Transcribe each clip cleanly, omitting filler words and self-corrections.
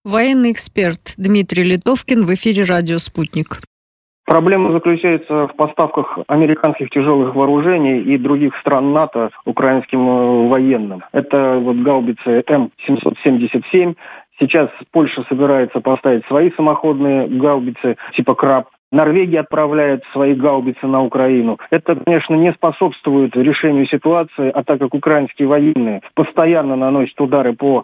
Военный эксперт Дмитрий Литовкин в эфире «Радио Спутник». Проблема заключается в поставках американских тяжелых вооружений и других стран НАТО украинским военным. Это гаубицы М777. Сейчас Польша собирается поставить свои самоходные гаубицы типа «Краб». Норвегия отправляет свои гаубицы на Украину. Это, конечно, не способствует решению ситуации, а так как украинские военные постоянно наносят удары по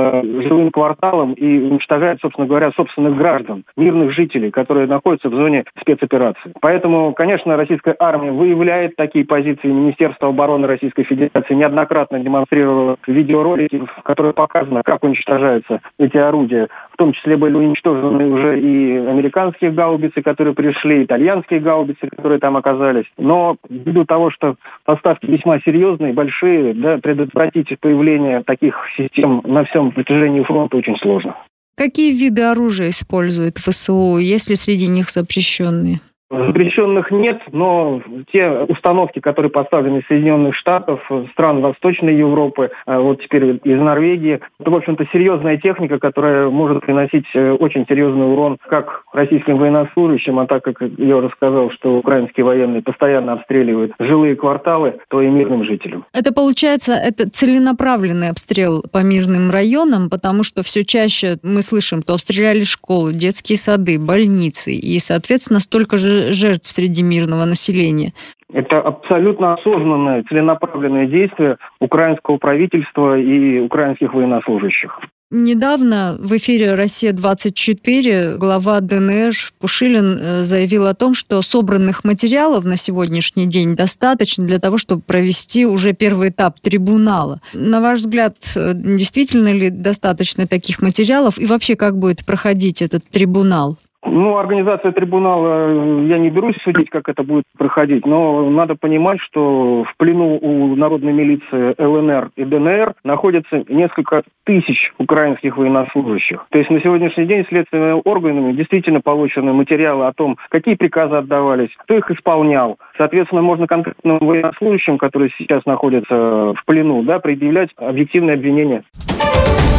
жилым кварталам и уничтожают, собственно говоря, собственных граждан, мирных жителей, которые находятся в зоне спецоперации. Поэтому, конечно, российская армия выявляет такие позиции. Министерство обороны Российской Федерации неоднократно демонстрировало видеоролики, в которых показано, как уничтожаются эти орудия. В том числе были уничтожены уже и американские гаубицы, которые пришли, итальянские гаубицы, которые там оказались. Но ввиду того, что поставки весьма серьезные, большие, предотвратить появление таких систем на всем протяжении фронта очень сложно. Какие виды оружия использует ВСУ? Есть ли среди них запрещенные? Запрещенных нет, но те установки, которые поставлены из Соединенных Штатов, стран Восточной Европы, вот теперь из Норвегии, это, в общем-то, серьезная техника, которая может приносить очень серьезный урон как российским военнослужащим, а так как я уже сказал, что украинские военные постоянно обстреливают жилые кварталы, то и мирным жителям. Это получается, это целенаправленный обстрел по мирным районам, потому что все чаще мы слышим, то обстреляли школы, детские сады, больницы, и, соответственно, столько же жертв среди мирного населения. Это абсолютно осознанное, целенаправленное действие украинского правительства и украинских военнослужащих. Недавно в эфире «Россия-24» глава ДНР Пушилин заявил о том, что собранных материалов на сегодняшний день достаточно для того, чтобы провести уже первый этап трибунала. На ваш взгляд, действительно ли достаточно таких материалов? И вообще, как будет проходить этот трибунал? Организация трибунала, я не берусь судить, как это будет проходить, но надо понимать, что в плену у народной милиции ЛНР и ДНР находится несколько тысяч украинских военнослужащих. То есть на сегодняшний день следственными органами действительно получены материалы о том, какие приказы отдавались, кто их исполнял. Соответственно, можно конкретным военнослужащим, которые сейчас находятся в плену, предъявлять объективные обвинения.